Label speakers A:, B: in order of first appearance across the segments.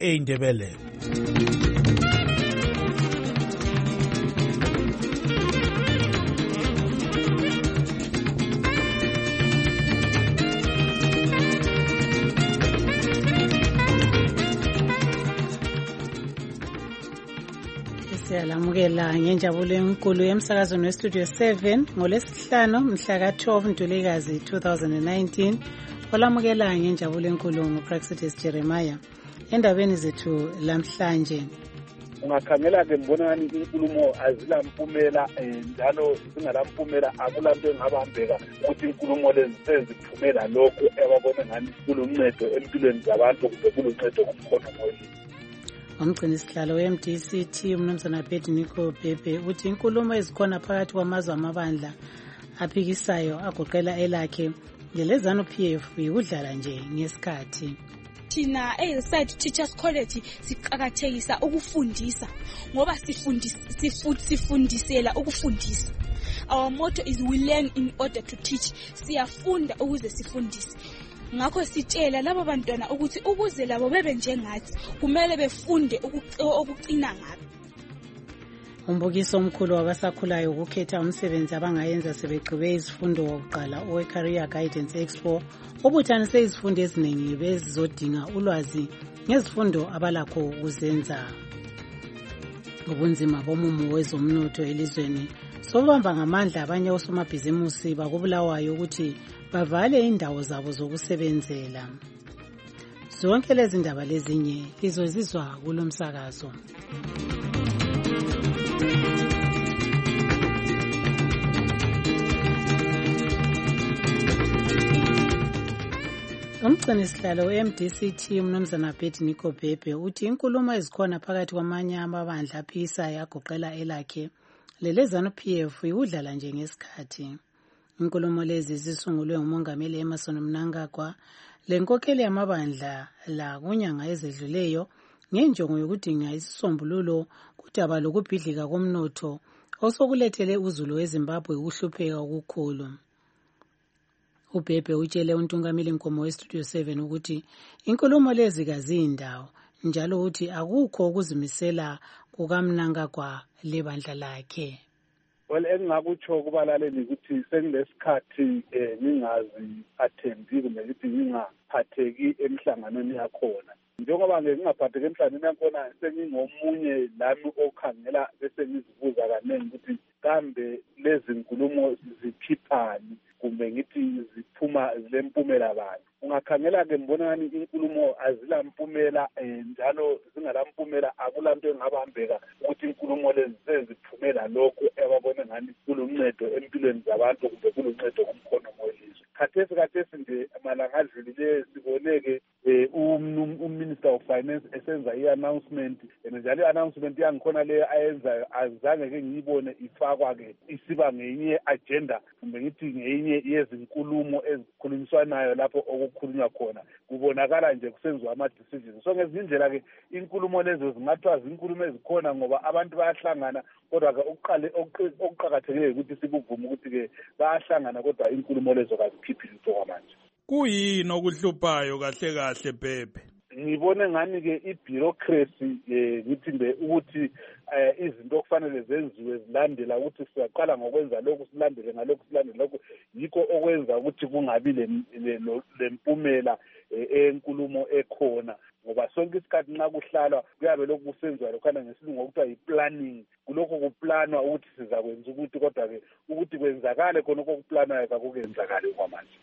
A: eindebele.
B: Siyalamukela ngenjabulo enkulu emsakazweni westudio 7 ngolesihlanu mhla ka-12 Ntulikazi 2019. Olamukela ngenjabulo enkulu nguPraxides Jeremiah. Endabeni zethu lamhlanje,
C: ungakhangela ke mbona ngani inkulumo azilampumela njalo zingalampumela akulanto engabambeka ukuthi inkulumo lezi seziphumela lokho ebabone ngani kuluncedo empilweni zabantu kumbe kuluncedo kumkhono moyeni.
B: umgcini sihlalo we-MDCT umnumzana Abednego Bhebhe uthi inkulumo ezikhona phakathi kwamazwe amabandla aphikisayo agoqela elakhe ngelezanu PF yikudlala nje ngesikhathi.
D: Thina eHillside Teachers College siqakathekisa ukufundisa ngoba sifundisela ukufundisa. Our motto is we learn in order to teach. Siyafunda ukuze sifundise. Ngakho sitshela labo bantwana ukuthi ukuze labo bebe njengathi kumele befunde okucina ngakho.
B: Umbukiso omkhulu wabasakhulayo ukukhetha umsebenzi abangayenza sebegqibe izifundo wokuqala owe-Career Guidance Expo obuthanise izifundo eziningi bezizodinga ulwazi ngezifundo abalakho ukuzenza. Ubunzima bomumo wezomnotho elizweni sobamba ngamandla abanye osomabhizimusi bakubulawayo ukuthi bavale indawo zabo zokusebenzela. Zonke lezi ndaba lezinye lizozizwa kulo msakazo. Umgcini sihlalo we-MDCT umnumzana Abednego Bhebhe uthi inkulumo ezikhona phakathi kwamanye amabandla aphikisayo agoqela elakhe lelezanu PF yikudlala nje ngesikhathi. Inkulumo lezi zisungulwe ngumongameli Emmerson Mnangagwa lenkokheli yamabandla la kunyanga ezedluleyo ngenjongo yokudinga isisombululo kudaba lokubhidlika komnotho osokulethele uzulu weZimbabwe ukuhlupheka okukhulu. uBhebhe utshele untungameli Nkomo westudio 7 ukuthi inkulumo lezi kazindawo njalo uthi akukho ukuzimisela kukaMnangagwa lebandla lakhe.
C: Well, engingakutsho kubalaleli ukuthi sengilesikhathi ngingazi attendile kumbe ukuthi ngingaphatheki emhlanganweni yakhona. Njengoba ngingaphatheki emhlanganweni yakhona sengingomunye lami okhangela bese ngizibuza kaningi ukuthi kambe lezi nkulumo zikhiphani kumbe ngithi ziphuma zilempumela bani. Ungakhangela ke mbona ngani inkulumo azilampumela njalo zingalampumela akulanto engabambeka ukuthi inkulumo lezi seziphumela lokho ebabone ngani kuluncedo empilweni zabantu kumbe kuluncedo kumkhono welizwe. Khathesi nje malanga adlulileyo siboneke uMinister of Finance esenza i-announcement njalo i-announcement yangikhona leyo ayenzayo azange ke ngiyibone ifakwa ke isiba ngenye agenda kumbe ngithi ngenye yezinkulumo ezikhulunyiswanayo lapho okukhulunywa khona. Kubonakala nje kusenziwa ama-decisions. So ngezindlela ke inkulumo lezo zingathiwa zinkulumo ezikhona ngoba abantu bayahlangana kodwa ke okuqakathekileyo ukuthi sikuvume ukuthi ke bayahlangana kodwa inkulumo lezo kazikhiphi lutho kwamanje.
A: Kuyini okuhluphayo kahle Bhebhe?
C: Ngibone ngani ke i-bureaucracy ngithi mbe ukuthi izinto okufanele zenziwe zilandela ukuthi siyaqala ngokwenza lokhu silandele ngalokhu silandele lokhu yikho okwenza ukuthi kungabi lempumela enkulumo ekhona ngoba sonke isikhathi nxa kuhlalwa kuyabe lokhu kusenziwa lokhana ngesilungu okuthiwa yi-planning. Kulokho kuplanwa ukuthi sizakwenza ukuthi kodwa ke ukuthi kwenzakale khona okuplanwayo kakukenzakali kwamanje.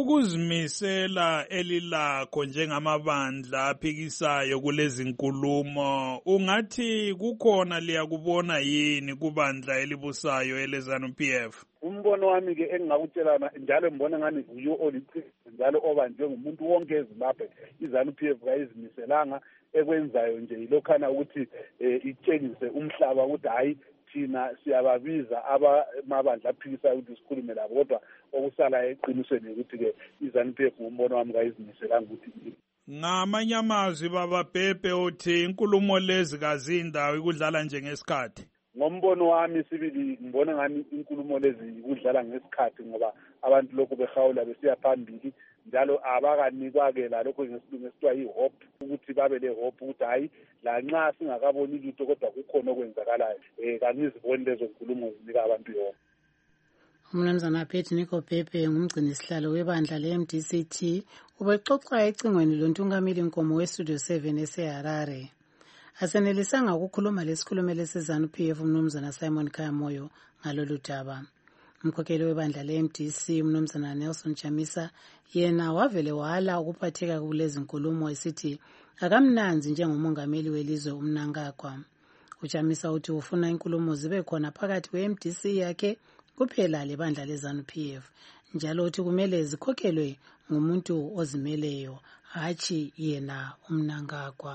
A: Ukuzimisela elilakho njengamabandla aphikisayo kulezi nkulumo ungathi kukhona liyakubona yini kubandla elibusayo elezanu PF?
C: Umbono wami ke engingakutshelana njalo mbona ngani uyo oliqiniso njalo obanjwe ngumuntu wonke eZimbabwe izanu PF kayizimiselanga ekwenzayo nje ilokhana ukuthi itshengise umhlaba ukuthi hayi thina siyababiza amabandla aphikisayo ukuthi sikhulume labo kodwa okusala eqinisweni ukuthi-ke iZANU-PF ngumbono wami kayizimiselanga ukuthi
A: ngamanye amazwi baba Bhebhe uthi inkulumo lezi kazindawo ikudlala njengesikhathi.
C: ngombono wami sibili ngibona ngani inkulumo lezi kudlala ngesikhathi ngoba abantu lokhu behawula besiya phambili njalo abakanikwa-ke la lokho ngesilungu esithiwa yi-hope ukuthi babe le-hope ukuthi hhayi lanxa singakaboni lutho kodwa kukhona okwenzakalayo kangiziboni lezo nkulumo zinika abantu yonke.
B: Umnumzana Phethi Nico Pepe ngumgcinisihlalo webandla le-MDCT ubexoxa ecingweni lontungameli Nkomo weStudio 7 eseHarare. Asenelisanga ukukhuluma lesikhulumeli seZANU-PF umnumzana Simon Khayamoyo ngalolu daba. Umkhokheli webandla le-MDC umnumzana Nelson Chamisa yena wavele wala ukuphatheka kulezi nkulumo esithi akamnanzi njengomongameli welizwe uMnangagwa. UChamisa uthi ufuna inkulumo zibe khona phakathi kwe-MDC yakhe kuphela lebandla leZANU-PF njalo uthi kumele zikhokhelwe ngumuntu ozimeleyo hatshi yena uMnangagwa.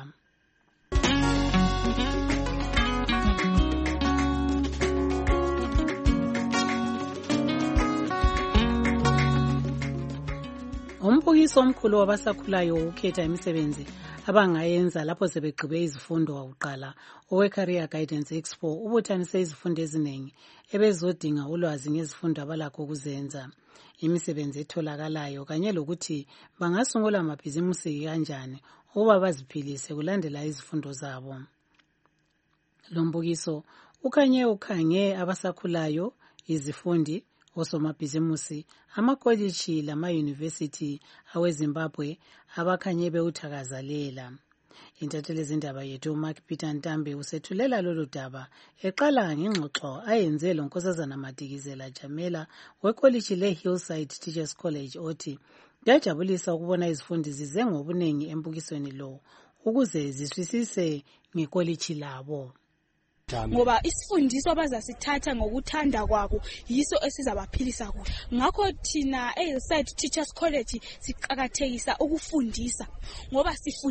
B: Umbukiso omkhulu wabasakhulayo ukhetha imisebenzi abangayenza lapho sebegqibe izifundo wakuqala owe-Career Guidance Expo ubuthanise izifundo eziningi ebezodinga ulwazi ngezifundo abalakho ukuzenza, imisebenzi etholakalayo kanye lokuthi bangasungula amabhizimusi kanjani ukuba baziphilise kulandela izifundo zabo. Lo mbukiso ukhange abasakhulayo, izifundi, osomabhizimusi, amakoliji lama-university aweZimbabwe abakhanye bewuthakazalela. Intatheli zindaba yethu uMark Peter Ntambe usethulela lolu daba eqala ngengxoxo ayenze lo Nkosazana Madikizela Jamela wekoliji le-Hillside Teachers College othi kuyajabulisa ukubona izifundi zize ngobunengi embukisweni lo ukuze ziswisise ngekoliji labo.
D: Ngoba isifundiso abazasithatha ngokuthanda kwabo yiso esizabaphilisa kuhle. Ngakho thina eHillside Teachers College siqhakathekisa ukufundisa ngoba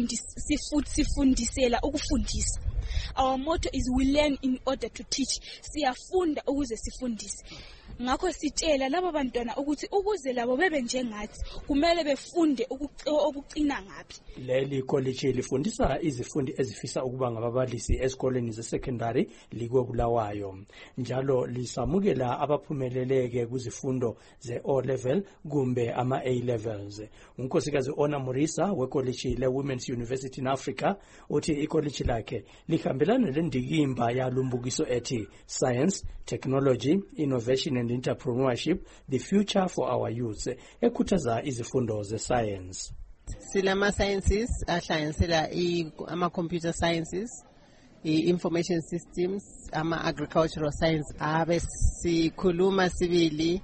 D: sifundisela ukufundisa. Our motto is we learn in order to teach. Siyafunda ukuze sifundise. Ngakho sitshela labo bantwana ukuthi ukuze labo bebe njengathi kumele befunde okucina ngapi.
E: Leli college lifundisa izifundi ezifisa ukuba ngababalisi esikoleni ze-secondary likwebulawayo. Njalo lisamukela abaphumeleleke kuzifundo ze-O level kumbe ama-A levels. Unkosikazi Ona Murisa wekoliji le-Women's University in Africa uthi ikoliji lakhe lihambelana lendikimba yalumbukiso ethi Science, Technology, Innovation and Entrepreneurship, the future for our youth, ekhuthaza izifundo ze-science.
F: Silama sciences ahlanganisela ama-computer sciences, i-information systems, ama-agricultural science. Abe sikhuluma sibili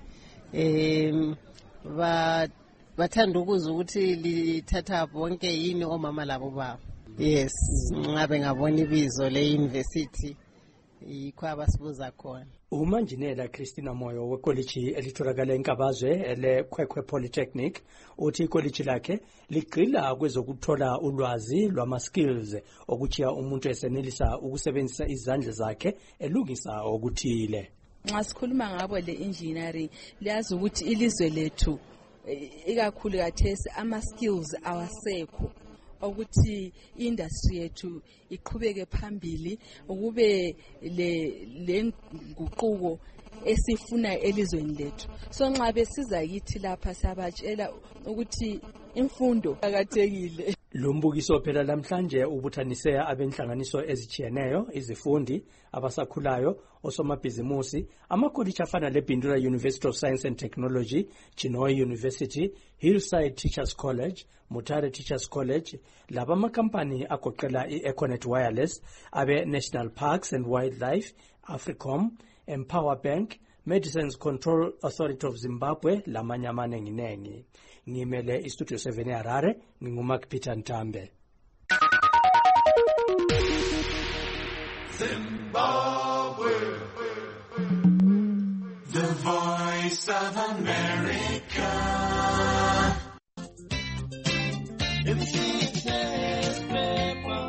F: bathanda ukuzwa ukuthi lithatha bonke yini omama labo babo. Yes, ngabe ngabona ibizo le-university yikho abasibuza khona.
E: Umanjinela Christina Moyo wekoliji elitholakala eNkabazwe ele-Kwekwe Polytechnic uthi ikoliji lakhe ligxila kwezokuthola ulwazi lwama-skills okuchiya umuntu esenelisa ukusebenzisa izandla zakhe elungisa okuthile.
G: Nxa sikhuluma ngabo le-engineering liyazi ukuthi ilizwe lethu ikakhulu kathesi ama-skills awasekho ukuthi industry yethu iqhubeke phambili ukube le nguquko esifuna elizweni lethu. So nxa besiza kithi lapha siyabatshela ukuthi imfundo iqhakathekile.
E: Lo mbukiso phela namhlanje ubuthanise abenhlanganiso ezichiyeneyo, izifundi, abasakhulayo, osomabhizimusi, amakoliji afana leBindura University of Science and Technology, Chinhoyi University, Hillside Teachers College, Mutare Teachers College, laba amakampani agoqela i-Econet Wireless, abe-National Parks and Wildlife, Africom, Empower Bank, Medicines Control Authority of Zimbabwe, lamanye amanenginengi. Ngimele iStudio 7 eHarare, nginguMark Peter Ntambe.
H: Zimbabwe, the voice of America. In today's paper,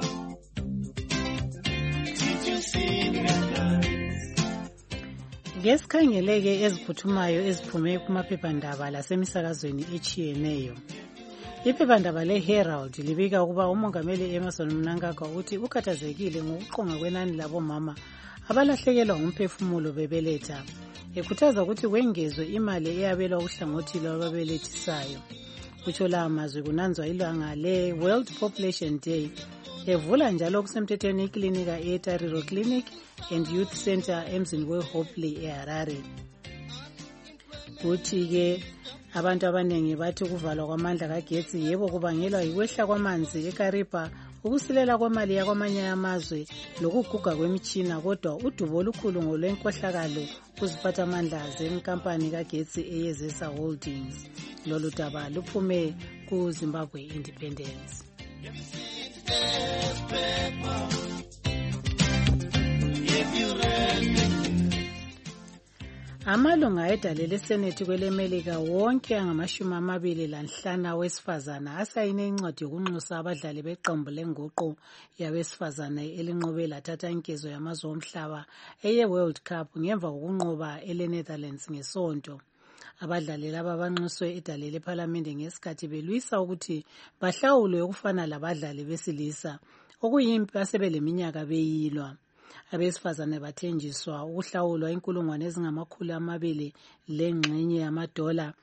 H: did you see the
B: Ngesikhangeleke eziphuthumayo eziphume kumaphephandaba lasemisakazweni echiyeneyo. Iphephandaba le-Herald libika ukuba umongameli Emmerson Mnangagwa uthi ukhathazekile ngokuqonga kwenani labomama abalahlekelwa ngumphefumulo bebeletha, ekhuthaza ukuthi kwengezwe imali eyabelwa uhlangothi lwababelethisayo. Kutsho lawa mazwi kunanzwa ilanga le-World Population Day, evula njalo okusemthethweni iklinika e-Tariro Clinic and Youth Center emzini we-Hopley eHarare. Kuthi-ke abantu abaningi bathi ukuvalwa kwamandla kagetsi yebo kubangelwa yikwehla kwamanzi eKariba, ukusilela kwemali yakwamanye amazwe lokuguga kwemitshina, kodwa udubo olukhulu ngolwenkohlakalo kuziphathamandla zenkampani kagetsi eyezesa Holdings. Lolu daba luphume ku-Zimbabwe Independence. Amalunga edale leSenethi kweleMelika wonke angama-25 wesifazana asayine incwadi yokunxusa abadlali beqembu lenguqu yabesifazane elinqobe lathatha inkezo yamazwe omhlaba eye-World Cup ngemva kokunqoba ele-Netherlands ngeSonto. Abadlali laba banxuswe edale lephalamende ngesikhathi belwisa ukuthi bahlawulwe okufana labadlali besilisa, okuyimpi asebeleminyaka beyilwa. Abesifazane bathenjiswa ukuhlawulwa $250,000 lengxenye yamadola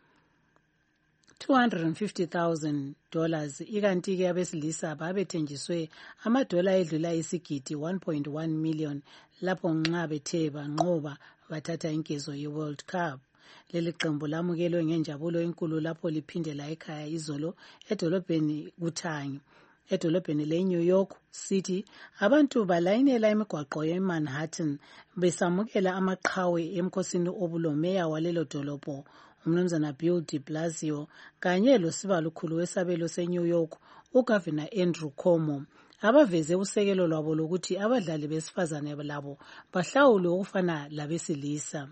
B: $250,000, ikanti-ke abesilisa babethenjiswe amadola edlula isigidi 1.1 million lapho nxa bethe banqoba bathatha inkezo ye-World Cup. Leli qembu lamukelwe ngenjabulo enkulu lapho liphindela ekhaya izolo edolobheni kuThangi. Edolobheni le-New York City, abantu balayinela imigwaqo ye-Manhattan besamukela amaqhawe emkhosini obulomeya walelo dolobho, uMnumzana Bill de Blasio, kanye losibalukhulu wesabelo se-New York, uGavana Andrew Cuomo, abaveze usekelo lwabo lokuthi abadlali besifazane labo bahlawulwe okufana labesilisa.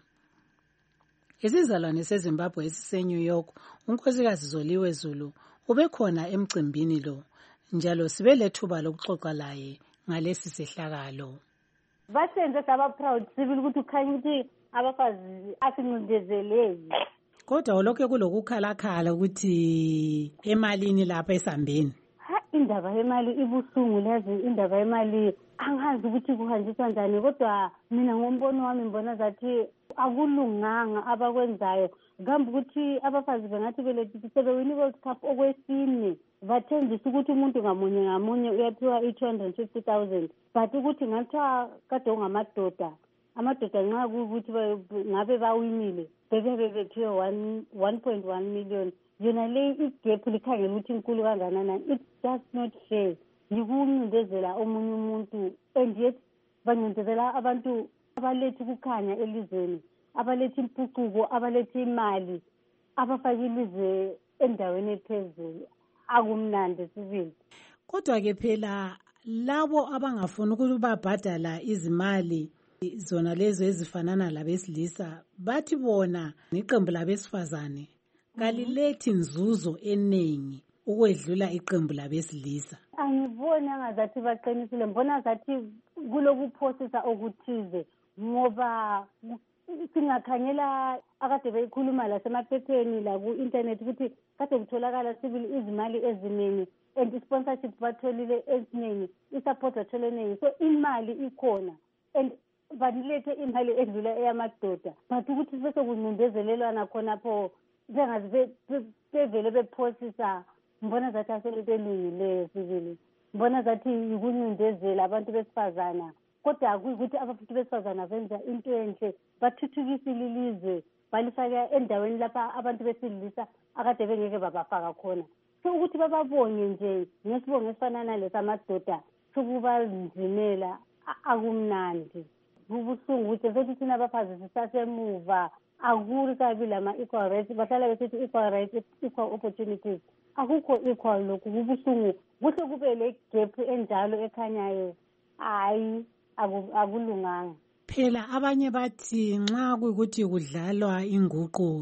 B: Isizalwane seZimbabwe esise-New York, unkosikazi Zoliwe Zulu, ubekhona emcimbini lo. Njalo sibe lethuba lokuxoxa laye ngalesi sehlakalo.
I: Basenze saba proud sibili ukuthi ukhanya ukuthi abafazi asincindezeleki.
B: Kodwa lokho kulokukhalakhala ukuthi emalini lapha esambeni.
I: Indaba yemali ibuhlungu lazi, indaba yemali angazi ukuthi kuhanjiswa njani, kodwa mina ngombono wami ngibona zathi akulunganga abakwenzayo. Kambe ukuthi abafazi bengathi belethi sebewini World Cup okwesine bathenjisa ukuthi umuntu ngamunye uyaphiwa $250,000, but ukuthi ngathiwa kade ungamadoda, amadoda nxa kuukuthi ngabe bawinile bebe bephiwe 1.1 million. Yona le igap likhangela ukuthi inkulu kangakanani. It's just not fair. Yikuncindezela omunye umuntu, and yet bancindezela abantu abalethi ukukhanya elizweni, abalethi impucuko, abalethi imali, abafaka ilizwe endaweni ephezulu. Akumnandi sibili.
B: Kodwa-ke phela labo abangafuni ukuthi babhadala izimali zona lezo ezifanana labesilisa bathi bona iqembu labesifazane kalilethi nzuzo eningi ukwedlula iqembu labesilisa.
I: Angiboni angazathi baqinisile, mbona zathi kulokuphosisa okuthize, ngoba singakhangela akade beyikhuluma la semaphepheni la ku-internet ukuthi kade kutholakala sibili izimali eziningi and i-sponsorship batholile eziningi, i-support bathole eningi, so imali ikhona and banilethe imali edlula eyamadoda, but ukuthi bese kuncindezelelwana khonapho bengazi bevele bephosisa. Mbona zathi aselento elungileyo sibili, mbona zathi yikuncindezela abantu besifazana, kodwa akuyikuthi abantu besifazana benza into enhle, bathuthukisa ilizwe, balifaka endaweni lapha abantu besilisa akade bengeke babafaka khona. So ukuthi bababonge nje ngesibongo esifanana lesamadoda sokubanzimela akumnandi. Kubuhlungu ukuthi sethi thina abafazi sisasemuva, akuri kabi lama-equal rights, bahlala besithi equal rights, equal opportunities. Akukho equal lokhu, kubuhlungu. Kuhle kube le gap enjalo ekhanyayo. Hayi, akulunganga.
B: Phela abanye bathi nxa kuyikuthi kudlalwa inguqu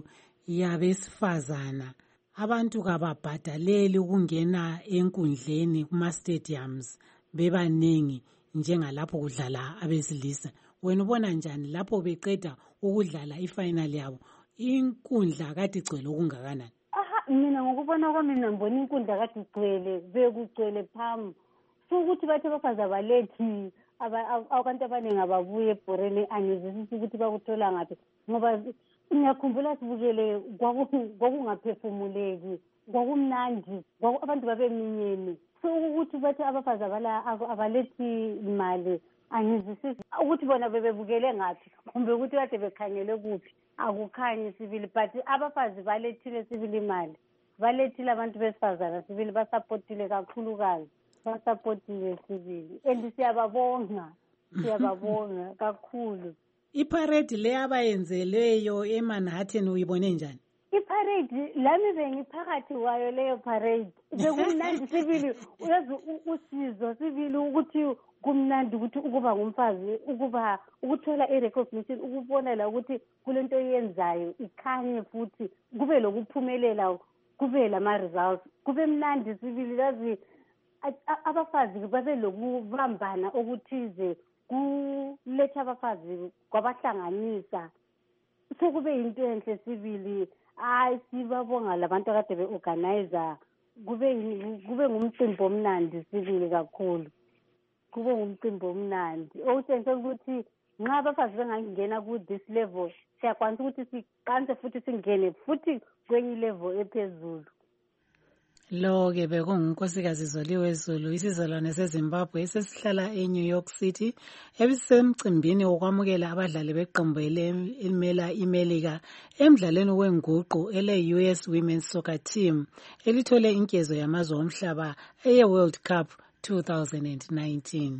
B: yabesifazana, abantu kababhadaleli ukungena enkundleni kuma-stadiums bebaningi njengalapho kudlala abesilisa. Wena ubona njani lapho beqeda ukudlala ifinal yabo, inkundla kade igcwele okungakanani?
I: Mina ngokubona kwami ngibona inkundla kade igcwele, bekugcwele phamu. So ukuthi bathi abafazi abalethi abantu abaningi ababuye ebhoreni angizwisisi ukuthi bakuthola ngaphi ngoba ngiyakhumbula sibukele kwakungaphefumuleki kwakumnandi abantu babeminyeni so ukuthi bathi abafazi abalethi imali angizwisisi ukuthi bona bebebukele ngaphi kumbe ukuthi kade bekhangele kuphi akukhanyi sibili but abafazi balethile sibili imali balethile abantu besifazana sibili basapotile kakhulukazi basapotile sibili and siyababonga kakhulu.
B: Iparade le abayenzeleyo eManhattan uyibone njani?
I: Iparade lami bengiphakathi kwayo leyo parade bekumnandi sibili uyazi usizo sibili ukuthi kumnandi ukuthi ukuba ngumfazi ukuthola i-recognition ukubona la ukuthi kulento yenzayo ikhanye futhi kube lokuphumelela kube lama-results kube mnandi sibili lazi abafazi babe lokubambana okuthize kuletha abafazi kwabahlanganisa sekube into enhle sibili sibabonga labantu akade be-organizer kube ngumcimbi omnandi sibili kakhulu kube ngumcimbi omnandi okutshengisa ukuthi nxa abafazi bengangena ku-this level siyakwanisa ukuthi siqanse futhi singene futhi kwenye ilevel ephezulu.
B: Lo-ke bekungunkosikazi Zoliwe Zulu isizalwane seZimbabwe esesihlala eNew York City ebisemcimbini wokwamukela abadlali beqembu elimela iMelika emdlalweni wenguqu ele-US Women's Soccer Team elithole inkezo yamazwe omhlaba eye-World Cup 2019.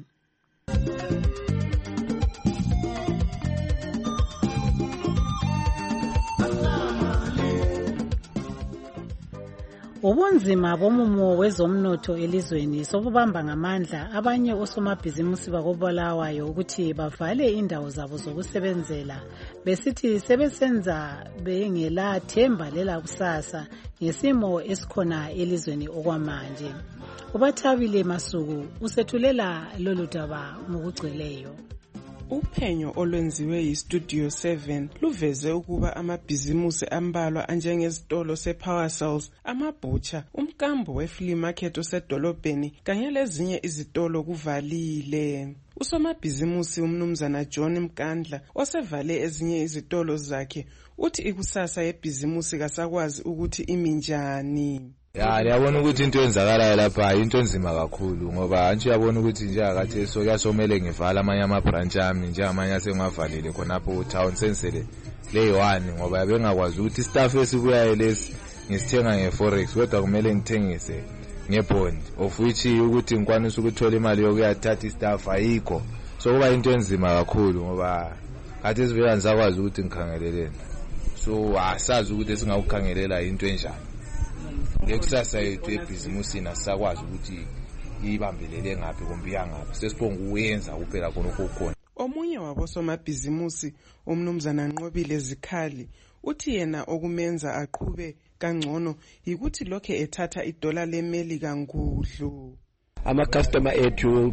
B: Ubunzima bomumo wezomnotho elizweni sobubamba ngamandla abanye osomabhizimusi bakobulawayo ukuthi bavale indawo zabo zokusebenzela besithi sebesenza bengelathemba lela kusasa ngesimo esikhona elizweni okwamanje. Ubathabile Masuku usethulela lolu daba ngokugcweleyo.
J: Uphenyo olwenziwe yiStudio 7 luveze ukuba amabhizimusi ambalwa anjengezitolo sePower Cells, amabhutsha, umkambo weflea market osedolobheni kanye lezinye izitolo kuvalile. Usomabhizimusi umnumzana John Mkandla osevale ezinye izitolo zakhe uthi ikusasa yebhizimusi kasakwazi ukuthi iminjani.
K: Liyabona ukuthi into enzakalayo lapha into enzima kakhulu ngoba antsho yabona ukuthi nje akathe so kuyasomele ngivala amanye ama-branch ami njengamanye asengiwavalile khonapho town sensele le-1 ngoba yabengakwazi ukuthi staff esibuyayo lesi ngisithenga nge-forex kodwa kumele ngithengise ngebond of which ukuthi ngikwanisa ukuthola imali yokuyathatha istaff ayikho so kuba into enzima kakhulu ngoba kade sivela ngisakwazi ukuthi ngikhangeleleni so asazi ukuthi singakukhangelela into enjani. Lekusasa yethu ebhizimusini asakwazi ukuthi ibambelele ngaphi kumbe yangaphi sesibonga ukuyenza kuphela khonokho khona.
J: Omunye wabosomabhizimusi umnumzana Nqobile Zikhali uthi yena okumenza aqhube kangcono yikuthi lokhe ethatha idola leMelika ngudlu.
L: Ama-customer ethu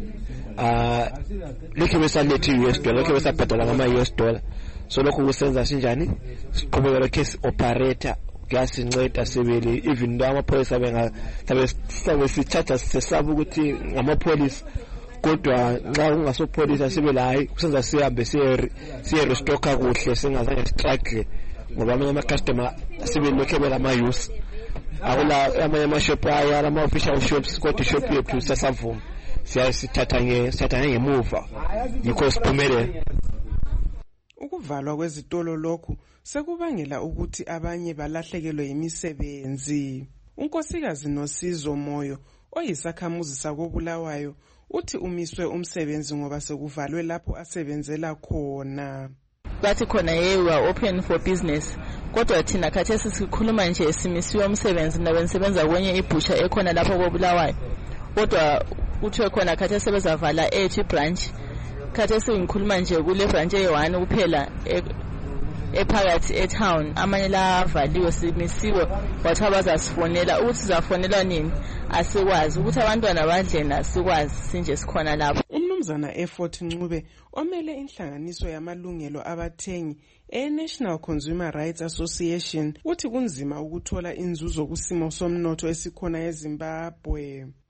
L: lokhe besaletha i-US dollar lokhe besabhadala ngama-US dollar so lokho kusenza sinjani siqhubeka lokhe si-operator kuyasinceda sibili even though amapholisa bengabe sithatha sesaba ukuthi ngamapholisa kodwa nxa kungasopholisa sibe la hayi kusenza sihambe siye-restocka kuhle singazange struggle ngoba amanye ama-customer sibe lokhe belama-use akula amanye ama-shop aya ama-official shops kodwa ishop yethu sasavuma sithatha ngemuva yikho siphumelele.
J: Ukuvalwa kwezitolo lokhu sekubangela ukuthi abanye balahlekelwe imisebenzi. Unkosikazi Nosizo Moyo oyisakhamuzi sakobulawayo uthi umiswe umsebenzi ngoba sekuvalwe lapho asebenzela khona.
M: Bathi khona yewa open for business kodwa thina khathesi sikhuluma nje simisiwe umsebenzi nabensebenza kwenye ibhutsha ekhona lapho kobulawayo kodwa uthiwe khona khathesi bezavala ethi branch khathesi ngikhuluma nje kule branch eyi-1 kuphela ephakathi etown amanye la avaliwe simisiwe wathi abazasifonela ukuthi sizafonelwa nini asikwazi ukuthi abantwana badleni asikwazi sinje sikhona lapho.
J: Umnumzana Effort Ncube omele inhlanganiso yamalungelo abathengi e-National Consumer Rights Association uthi kunzima ukuthola inzuzo kusimo somnotho esikhona eZimbabwe.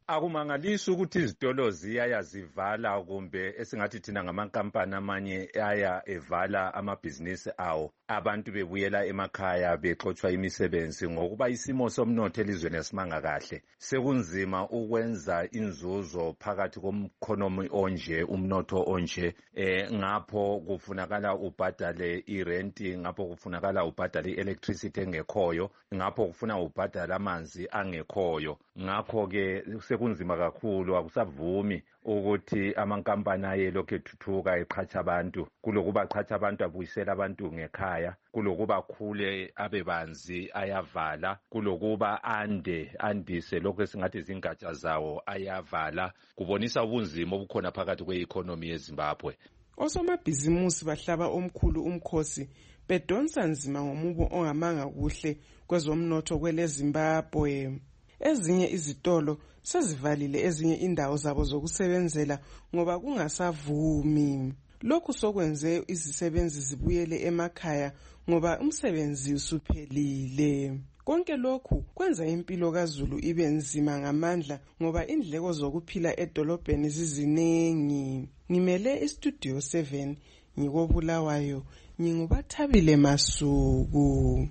N: Akumangalisi ukuthi izitolo ziyaya zivala kumbe esingathi thina ngamankampani amanye aya evala amabhizinisi awo, abantu bebuyela emakhaya bexotshwa imisebenzi ngokuba isimo somnotho elizweni esimanga kahle. Sekunzima ukwenza inzuzo phakathi komkhonomi onje, umnotho onje, ngapho kufunakala ubhadale irenti, ngapho kufunakala ubhadale i-electricity engekhoyo, ngapho kufuna ubhadale amanzi angekhoyo. Ngakho ke sekunzima kakhulu, akusavumi ukuthi amankampani ayelokhu ethuthuka eqhatsha abantu, kulokuba aqhatsha abantu abuyisela abantu ngekhaya, kulokuba khule abebanzi ayavala, kulokuba andise lokho esingathi zingatsha zawo ayavala. Kubonisa ubunzima obukhona phakathi kwe-economy yeZimbabwe.
J: Osomabhizimusi bahlaba omkhulu umkhosi bedonsa nzima ngomubo ongamanga kuhle kwezomnotho kwele Zimbabwe. Ezinye izitolo sezivalile ezinye indawo zabo zokusebenzela ngoba kungasavumi. Lokhu sokwenze izisebenzi zibuyele emakhaya ngoba umsebenzi usuphelile. Konke lokhu kwenza impilo kaZulu ibe nzima ngamandla ngoba indleko zokuphila edolobheni zizinengi. Ngimele iStudio 7 ngikobulawayo, nginguBathabile Masuku.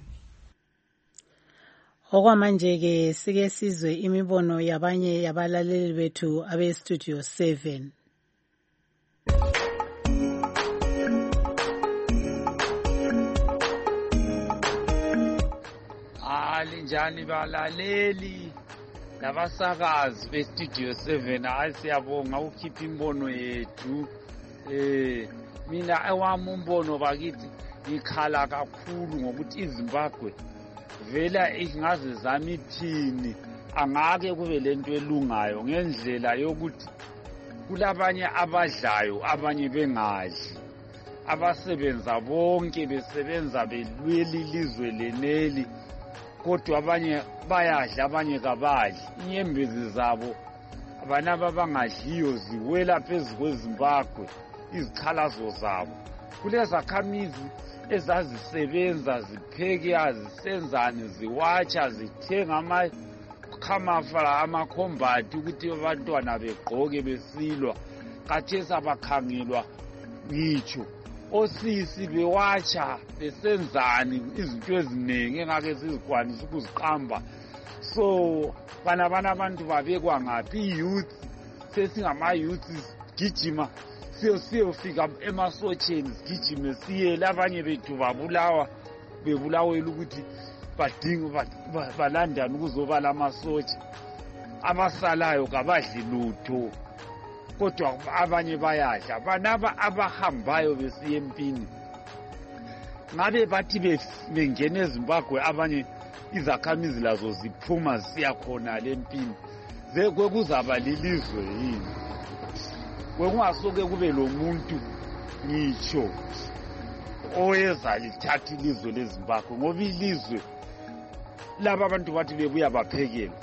B: Okwamanje-ke sike sizwe imibono yabanye yabalaleli bethu abeStudio 7.
O: Linjani balaleli labasakazi beStudio 7, hayi siyabonga ukhipha imbono yethu. Mina ewami umbono bakithi ngikhala kakhulu ngokuthi iZimbabwe vela ingaze zami thini angake kube lento elungayo ngendlela yokuthi kulabanye abadlayo abanye bengadli, abasebenza bonke besebenza belwela ilizwe leneli, kodwa abanye bayadla abanye kabadli. Inyembezi zabo abanaba bangadliyo ziwela phezu kweZimbabwe, izikhalazo zabo. Kulezakhamizi ezazisebenza zipheke zisenzane ziwatsha zithenga amakhamafa amakhombathi ukuthi abantwana begqoke besilwa, khathesi abakhangelwa ngitsho. Osisi bewatsha besenzani izinto eziningi engake sizikwanisa ukuziqamba. So bana abantu babekwa ngaphi? I-youth sesingama-youth sigijima siyofika emasotsheni, sigijime siyele. Abanye bethu bebulawela ukuthi badinga balandane ukuzobala amasotsha. Abasalayo kabadli lutho, kodwa abanye bayadla. Banaba abahambayo besiya empini, ngabe bathi bengena eZimbabwe abanye izakhamizi lazo ziphuma zisiya khona lempini, kwekuzaba lilizwe yini? Kwekungasoke kube lo muntu ngitsho oyeza lithatha ilizwe leZimbabwe, ngoba ilizwe laba abantu bathi bebuya baphekela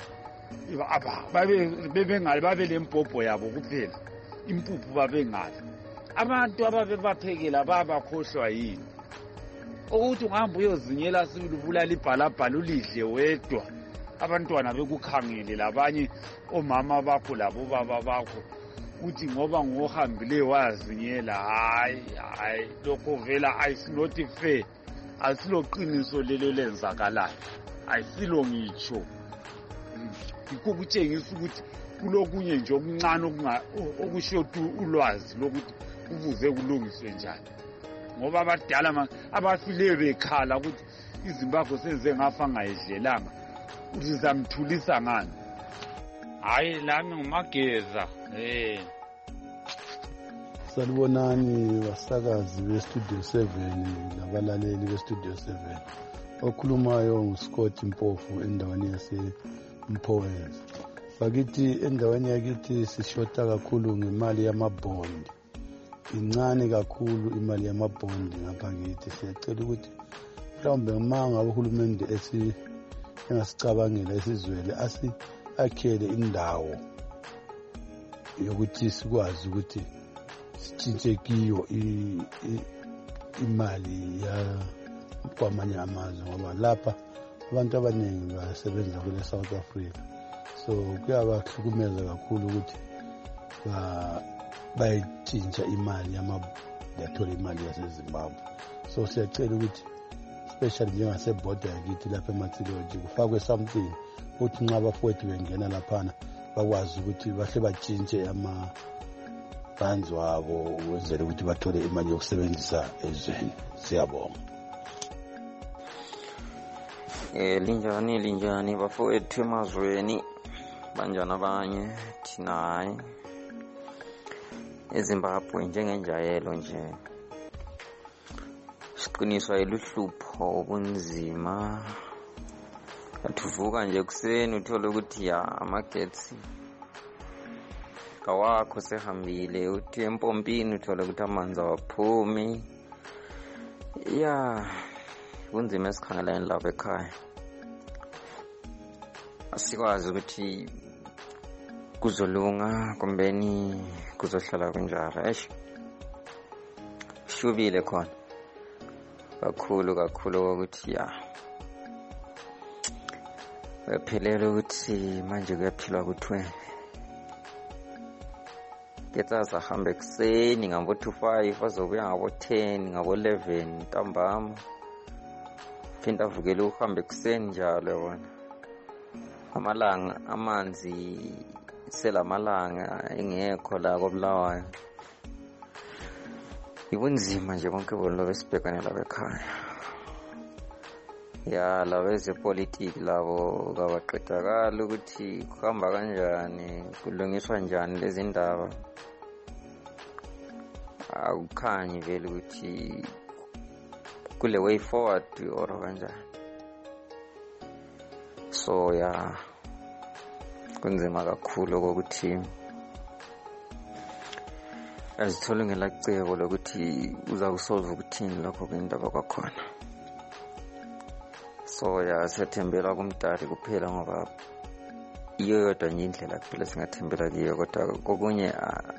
O: babe lempopho yabo kuphela, impuphu babengali. Abantu ababebaphekela babakhohlwa yini? Ukuthi ungahamba uyozinyela silubulala ibhalabhala ulidle wedwa, abantwana bekukhangele labanye omama bakho labo baba bakho, uthi ngoba ngohambile wazinyela. Hayi lokho vela not fair, asiloqiniso lelo lenzakalayo, ayisilo ngitsho. Yikho kutshengisa ukuthi kulokunye nje okuncane okushoda ulwazi lokuthi kuvuze kulungiswe njani, ngoba abadala abafileyo bekhala ukuthi iZimbabwe senze ngafa ngayidlelanga, uthi zamthulisa ngani? Hayi lami ngumageza.
P: Salibonani basakazi beStudio 7 labalaleli beStudio 7. Okhulumayo nguScott Mpofu endaweni yaseMpowezi. Bakithi endaweni yakithi sishota kakhulu ngemali yamabhondi. Incane kakhulu imali yamabhondi ngapha kithi. Siyacela ukuthi mhlawumbe ngabe uhulumende engasicabangela isizwele akhele indawo yokuthi sikwazi ukuthi sitshintshe kiyo imali kwamanye amazwe, ngoba lapha abantu abaningi basebenza kule South Africa. so kuyabahlukumeza kakhulu ukuthi bayitshintsha imali yathola imali yaseZimbabwe. So siyacela ukuthi especially njengasebhoda yakithi lapha eMatsiloji kufakwe something ukuthi nxa abafowethu bengena laphana bakwazi ukuthi bahle batshintshe ama-funds wabo ukwenzela ukuthi bathole imali yokusebenzisa ezweni. Siyabonga.
Q: Linjani bafowethu emazweni banjani abanye thina hayi eZimbabwe njengenjayelo nje siqiniswa yiluhlupho obunzima. Athuvuka nje kuseni uthole ukuthi amagetsi kawakho sehambile, uthi empompini uthole ukuthi amanzi awaphumi. Kunzima esikhangeleni lapha ekhaya. Asikwazi ukuthi kuzolunga kumbeni kuzohlala kunjalo. Shubile khona kakhulu ukuthi uyaphelela ukuthi manje kuyaphilwa kuthweni. Ketsa ahambe kuseni ngabo 2:05 azobuya ngabo 10 ngabo 11 ntambama. Phinda avukele uhambe kuseni njalo yona. Amalanga amanzi selamalanga engekho la koBulawayo. Ibunzima nje bonke bonke besibhekane lapha ekhaya. Labo ezepolitiki labo kabaqedakala ukuthi kuhamba kanjani, kulungiswa njani lezi ndaba. Akukhanyi vele ukuthi kule way forward or kanjani. So kunzima kakhulu ukuthi azithole ngelacebo lokuthi uzakusolve ukuthini lokho kwindaba kwakhona. So siyathembela kumdali kuphela ngoba iyo yodwa nje indlela kuphela singathembela kiyo, kodwa kokunye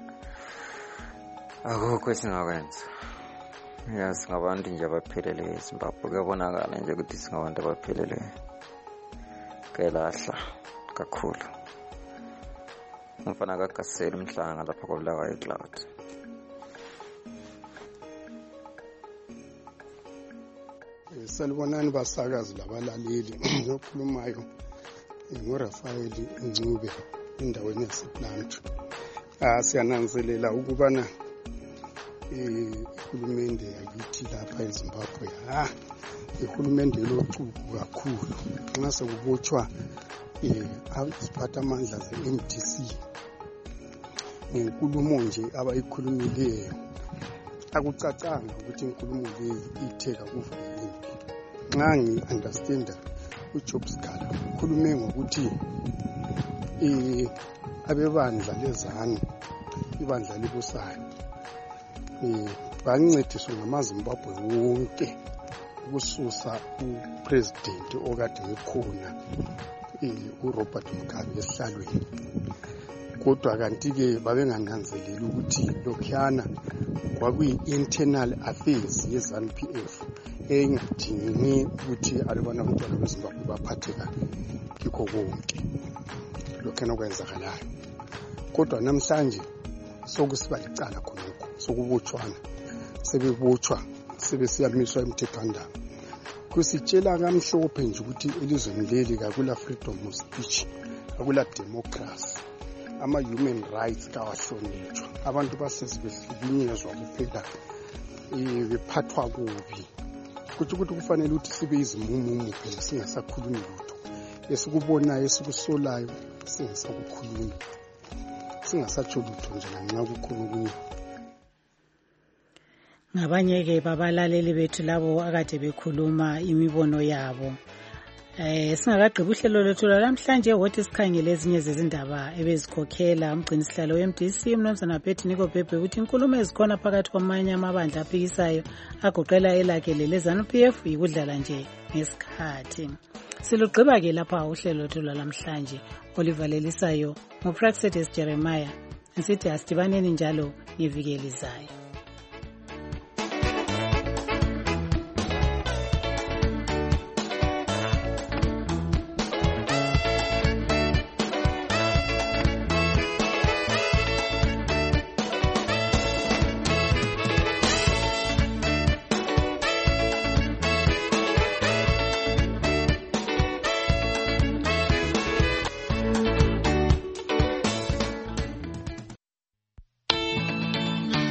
Q: akukho esingakwenza. Singabantu nje abaphelele eZimbabwe. Kuyabonakala nje ukuthi singabantu abaphelele. Kuyalahla kakhulu. Umfana kaGasela umhlanga lapha koBulawayo eCloud.
R: Salibonani basakazi labalaleli. Ngokhulumayo ngoRafael Ncube endaweni yasePlant. Siyananzelela ukubana ihulumende yakithi lapha eZimbabwe ihulumende lochuku kakhulu. Nxa sekubotshwa iziphathamandla ze-MDC ngenkulumo nje abayikhulumileyo, akucacanga ukuthi inkulumo leyi itheka kuvulekile. Nxa ngi-understanda uJob Sikhala ukhulume ngokuthi abebandla lezanu, ibandla libusayo, bancediswe ngamaZimbabwe wonke ukususa upresident okade ekhona uRobert Mugabe esihlalweni. Kodwa kanti-ke babengananzeleli ukuthi lokhuyana kwakuyi-internal affairs ye-ZANU-PF engadingi ukuthi alubana abantwana beZimbabwe baphatheka kikho konke lokhuyana okwenzakalayo. Kodwa namhlanje sokusiba licala khonokho sokubotshwana, sebebotshwa sebesiyamiswa emthethwandaba. Kusitshela kamhlophe nje ukuthi elizweni leli kakula freedom of speech, kakula democracy, ama-human rights kawahlonitshwa. Abantu basezi behlukunyezwa kuphela, bephathwa kubi. Kuthi ukuthi kufanele ukuthi sibe izimumumu phela singasakhulumi lutho. Esikubonayo esikusolayo singasakukhulumi, singasatsho lutho nje lanxa kukhona okunye.
B: Ngabanye-ke babalaleli bethu labo akade bekhuluma imibono yabo. Singakagqibi uhlelo lethu namhlanje wothi sikhangele ezinye zezindaba ebezikhokhela umgcinisihlalo we-MDC uMnumzana Betty Nicobhebhe ukuthi inkulumo ezikhona phakathi kwamanye amabandla aphikisayo agoqela elakhe lele-ZANU-PF yikudlala nje ngesikhathi. Silugqiba-ke lapha uhlelo lethu lwalamhlanje olivalelisayo nguPraxedes Jeremiah. Nsithi asidibaneni njalo ngeviki elizayo.